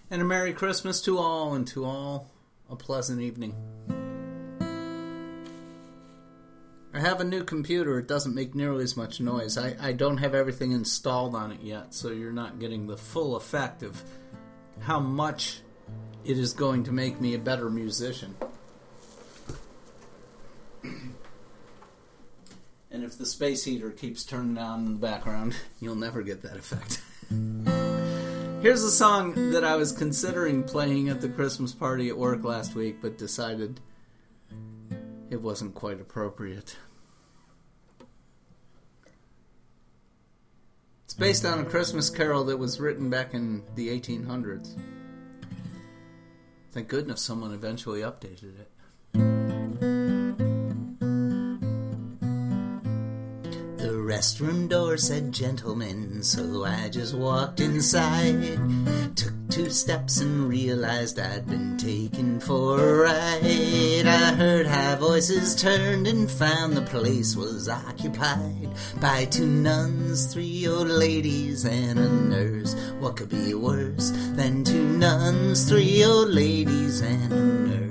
And a Merry Christmas to all, and to all a pleasant evening. I have a new computer. It doesn't make nearly as much noise. I don't have everything installed on it yet, so you're not getting the full effect of how much it is going to make me a better musician. And if the space heater keeps turning on in the background, you'll never get that effect. Here's a song that I was considering playing at the Christmas party at work last week, but decided it wasn't quite appropriate. It's based on a Christmas carol that was written back in the 1800s. Thank goodness someone eventually updated it. The restroom door said gentlemen, so I just walked inside. Took 2 steps and realized I'd been taken for a ride. I heard high voices, turned and found the place was occupied by 2 nuns, 3 old ladies and a nurse. What could be worse than 2 nuns, 3 old ladies and a nurse?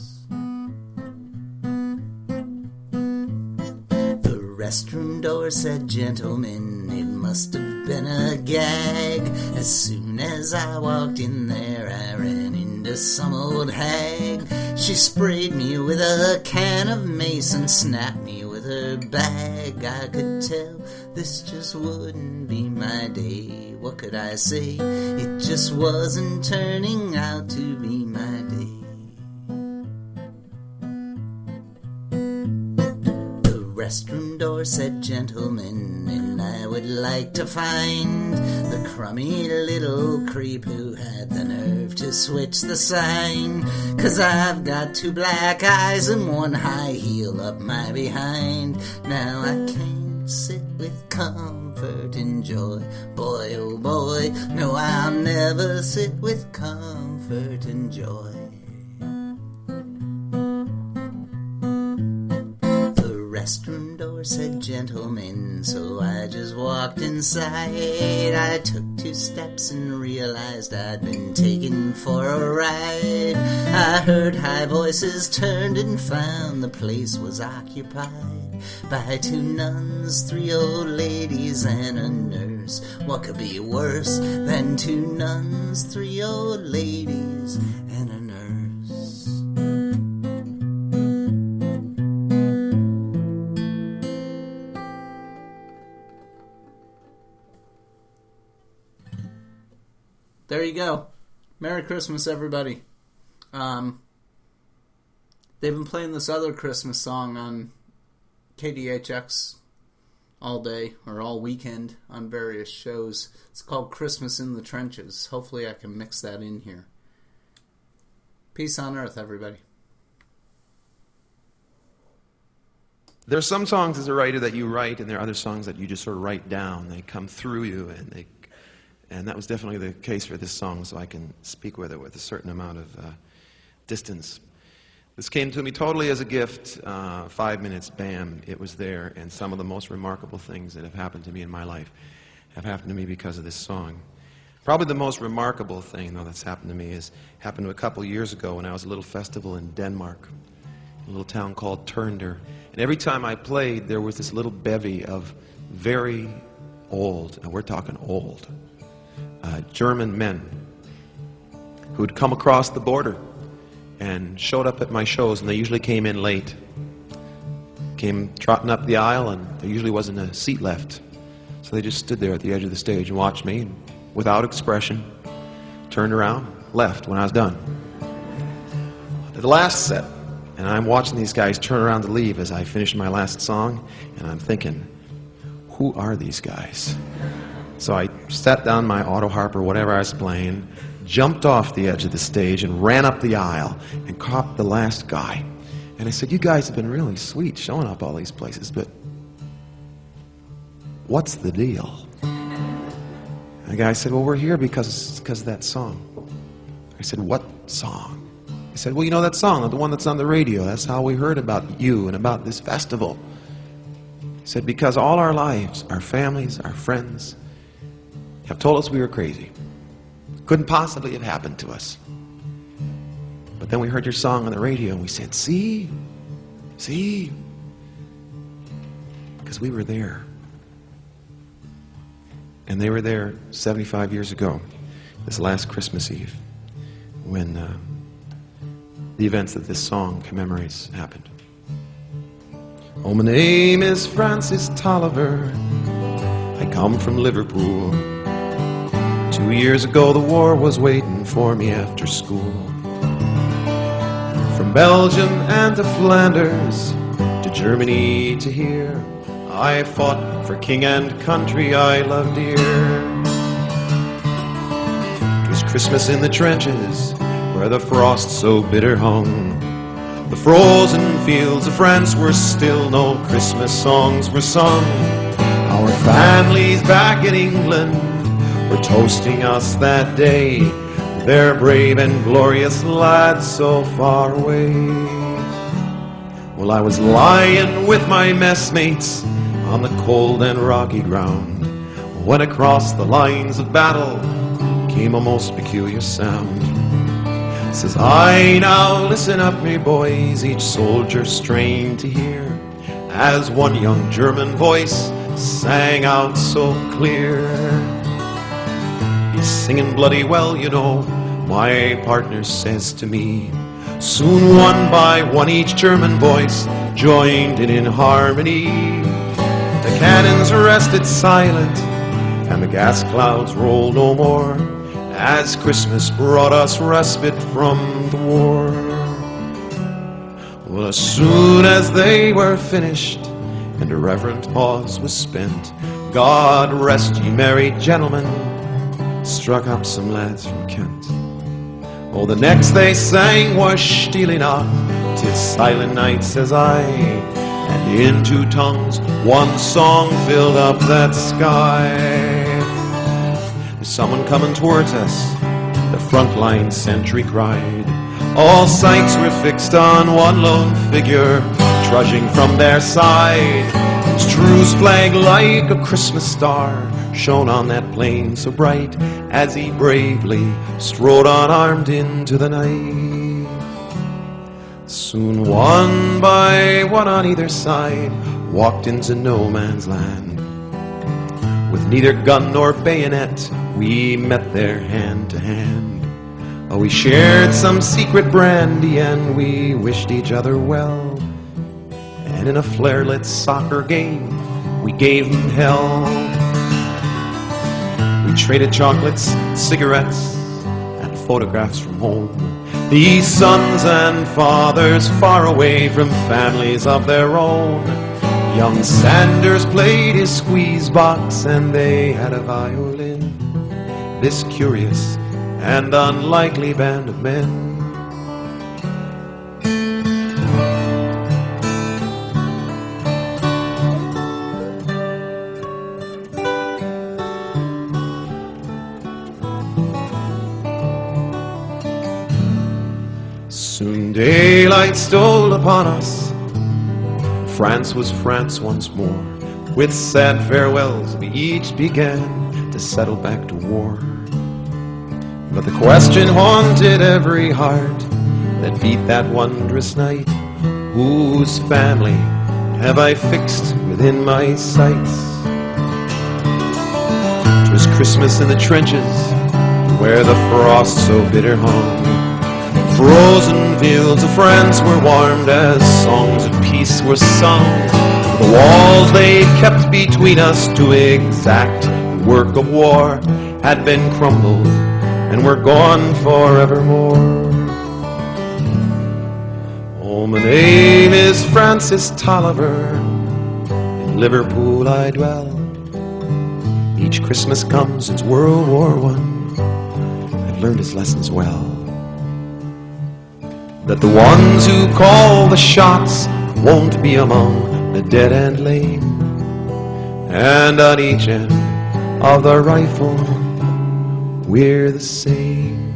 Restroom door said gentlemen, it must have been a gag. As soon as I walked in there, I ran into some old hag. She sprayed me with a can of mace and snapped me with her bag. I could tell this just wouldn't be my day. What could I say? It just wasn't turning out to be my day. Restroom door said gentlemen, and I would like to find the crummy little creep who had the nerve to switch the sign. 'Cause I've got 2 black eyes and 1 high heel up my behind. Now I can't sit with comfort and joy. Boy, oh boy, no, I'll never sit with comfort and joy. Restroom door said gentlemen, so I just walked inside. I took 2 steps and realized I'd been taken for a ride. I heard high voices, turned and found the place was occupied by 2 nuns, 3 old ladies and a nurse. What could be worse than 2 nuns, 3 old ladies and a nurse? There you go. Merry Christmas, everybody. They've been playing this other Christmas song on KDHX all day, or all weekend, on various shows. It's called Christmas in the Trenches. Hopefully I can mix that in here. Peace on earth, everybody. There are some songs as a writer that you write, and there are other songs that you just sort of write down. They come through you, and that was definitely the case for this song, so I can speak with it with a certain amount of distance. This came to me totally as a gift. 5 minutes, bam, it was there. And some of the most remarkable things that have happened to me in my life have happened to me because of this song. Probably the most remarkable thing, though, that's happened to me happened a couple years ago when I was at a little festival in Denmark, a little town called Tønder. And every time I played, there was this little bevy of very old, and we're talking old, German men who'd come across the border and showed up at my shows, and they usually came in late. Came trotting up the aisle, and there usually wasn't a seat left. So they just stood there at the edge of the stage and watched me, and without expression, turned around, left when I was done. The last set, and I'm watching these guys turn around to leave as I finish my last song, and I'm thinking, who are these guys? So I sat down my auto harp or whatever I was playing, jumped off the edge of the stage and ran up the aisle and caught the last guy. And I said, you guys have been really sweet showing up all these places, but what's the deal? And the guy said, well, we're here because of that song. I said, what song? He said, well, you know that song, the one that's on the radio. That's how we heard about you and about this festival. He said, because all our lives, our families, our friends, have told us we were crazy. Couldn't possibly have happened to us. But then we heard your song on the radio and we said, see? Because we were there. And they were there 75 years ago, this last Christmas Eve, when the events that this song commemorates happened. Oh, my name is Francis Tolliver. I come from Liverpool. 2 years ago the war was waiting for me after school. From Belgium and to Flanders, to Germany to here, I fought for king and country I loved dear. It was Christmas in the trenches, where the frost so bitter hung. The frozen fields of France were still, no Christmas songs were sung. Our families back in England were toasting us that day, their brave and glorious lads so far away. Well, I was lying with my messmates on the cold and rocky ground, when across the lines of battle came a most peculiar sound. Says I, now listen up, me boys, each soldier strained to hear, as one young German voice sang out so clear. He's singing bloody well, you know, my partner says to me. Soon one by one each German voice joined in harmony. The cannons rested silent and the gas clouds rolled no more, as Christmas brought us respite from the war. Well, as soon as they were finished and a reverent pause was spent, God rest ye merry gentlemen, struck up some lads from Kent. Oh, the next they sang was Stille Nacht, 'tis silent night, says I, and in two tongues one song filled up that sky. There's someone coming towards us, the frontline sentry cried. All sights were fixed on one lone figure, trudging from their side. His truce flag like a Christmas star shone on that plain so bright, as he bravely strode unarmed into the night. Soon one by one on either side walked into no man's land. With neither gun nor bayonet we met there hand to hand. Oh, we shared some secret brandy and we wished each other well, and in a flare-lit soccer game we gave them hell. We traded chocolates, cigarettes, and photographs from home. These sons and fathers far away from families of their own. Young Sanders played his squeeze box and they had a violin. This curious and unlikely band of men. Soon daylight stole upon us. France was France once more. With sad farewells we each began to settle back to war. But the question haunted every heart that beat that wondrous night: whose family have I fixed within my sights? 'Twas Christmas in the trenches, where the frost so bitter hung. Frozen fields of France were warmed as songs of peace were sung. The walls they kept between us to exact work of war had been crumbled and were gone forevermore. Oh, my name is Francis Tolliver. In Liverpool I dwell. Each Christmas comes since World War I. I've learned his lessons well. That the ones who call the shots won't be among the dead and lame, and on each end of the rifle we're the same.